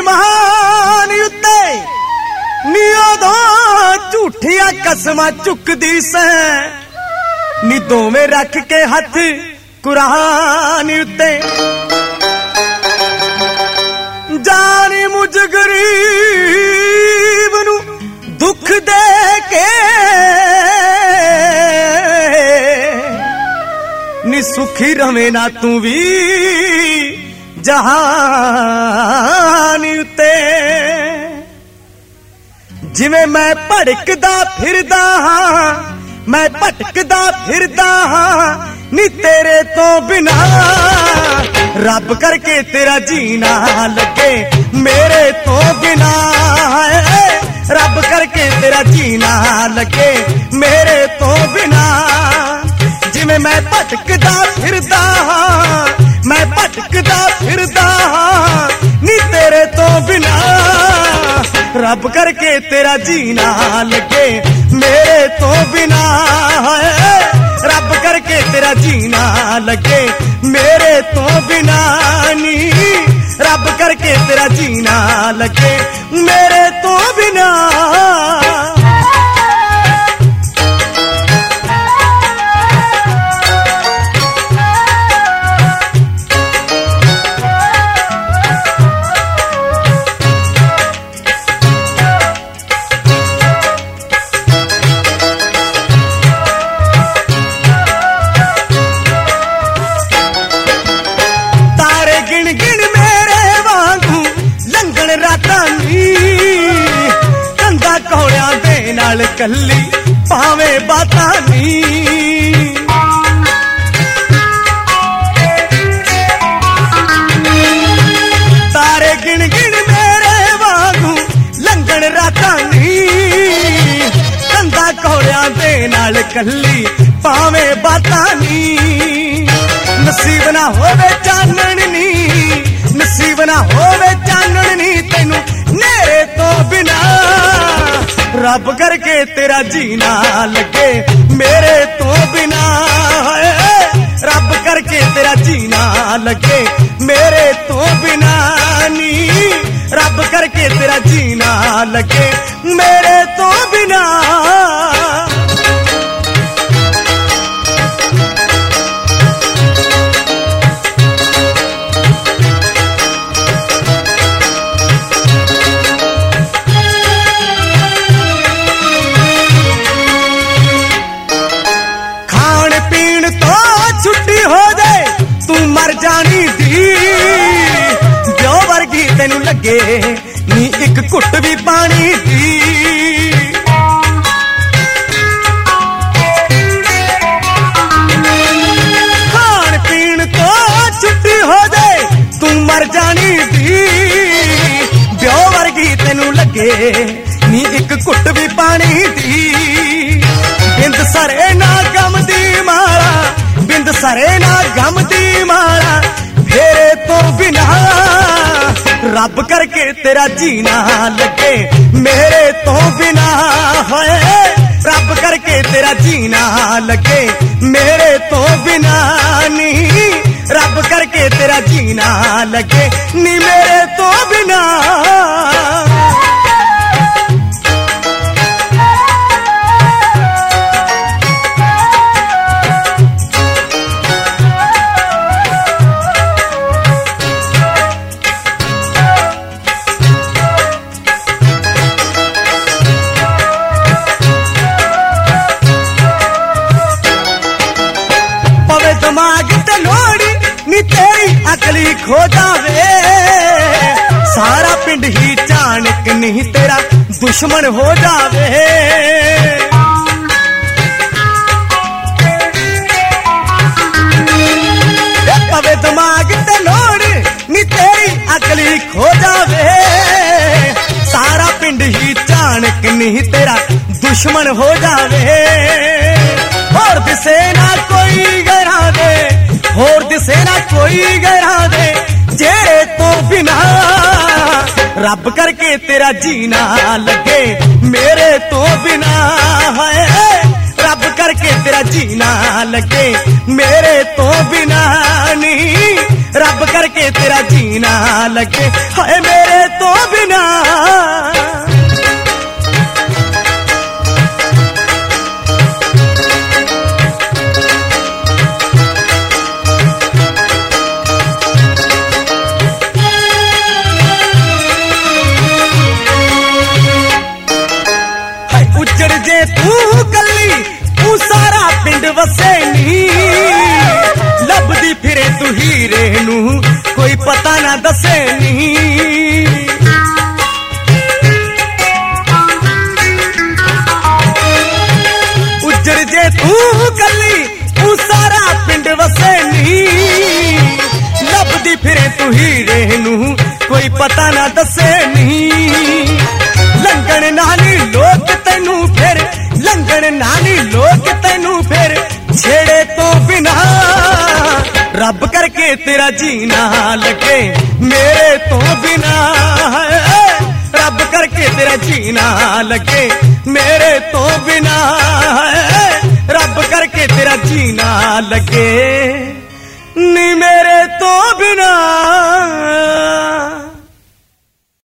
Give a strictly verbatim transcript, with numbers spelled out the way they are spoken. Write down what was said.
ਜ਼ੁਬਾਨ ਉੱਤੇ ਨੀ ਉਦੋਂ ਝੂਠੀਆਂ ਕਸਮਾਂ ਚੁੱਕਦੀ ਸੈਂ ਨੀ ਦੋਵੇਂ ਰੱਖ ਕੇ ਹੱਥ ਕੁਰਾਨ ਉੱਤੇ ਜਾਨੀ ਮੁਝ ਗਰੀਬ ਨੂੰ ਦੁੱਖ ਦੇ ਕੇ ਨੀ ਸੁਖੀ ਰਵੇਂ ਨਾ ਤੂੰ ਵੀ ਜਹਾਨ ਉੱਤੇ ਜਿਵੇਂ ਮੈਂ ਭੜਕਦਾ ਫਿਰਦਾ ਹਾਂ मैं भटकदा फिरदा हाँ नी तेरे तो बिना रब करके तेरा जीना लगे मेरे तो बिना रब करके तेरा जीना लगे मेरे तो बिना जिवें मैं भटकदा फिरदा हाँ मैं भटकदा फिरदा हाँ नी तेरे तो बिना रब करके तेरा जीना लगे मेरे तो बिना रब करके तेरा जीना लगे मेरे तो बिना नी रब करके तेरा जीना लगे मेरे तो बिना कल्ली भावे बाता नी तारे गिन गिन मेरे वांगू लंघन रातां नी कंधा कोड़ियां दे नाल कल्ली भावे बाता नी नसीब ना होवे चानण नी नसीब ना होवे चानण नी तैनू नेरे तो बिना रब करके तेरा जीना लगे मेरे तो बिना रब करके तेरा जीना लगे मेरे तो बिना नी रब करके तेरा जीना लगे मेरे तो बिना छुट्टी हो जाए तू मर जानी दी जो वर्गी तेनू लगे नी एक घुट भी पानी दी खान पीन तो छुट्टी हो जाए तू मर जानी दी जो वर्गी तेनू लगे नी एक घुट भी पानी दी बिंद सरे ना गम दी मारा बिंद सरे ना गम दी मारा फेरे तो बिना रब करके तेरा जीना लगे मेरे तो बिना है रब करके तेरा जीना लगे मेरे तो बिना नी रब करके तेरा जीना लगे नी मेरे तो बिना अकली खो जावे सारा पिंड ही चाणक नहीं तेरा दुश्मन हो जावे पवे दिमाग ते लोड़ नी तेरी अकली खो जावे सारा पिंड ही चाणक नहीं तेरा दुश्मन हो जावे और दिसे ना कोई गरा दे होर दिसे ना कोई गरा दे जेरे तो बिना रब करके तेरा जीना लगे मेरे तो बिना है रब करके तेरा जीना लगे मेरे तो बिना नहीं रब करके तेरा जीना लगे हाय मेरे तो बिना। उजड़ जे तू कली तू सारा पिंड वसे नी लभदी फिरे तू हीरे नू कोई पता ना दसे नी। उजड़ जे तू कली तू सारा पिंड वसे नी लभदी फिरे तू हीरे नू कोई पता ना दसे नी। लंघण नानी लोग तैनू फिर लंघण नानी लोग तैनू फिर छेड़े तो बिना रब करके तेरा जीना लगे मेरे तो बिना। रब करके तेरा जीना लगे मेरे तो बिना। रब करके तेरा जीना लगे नी मेरे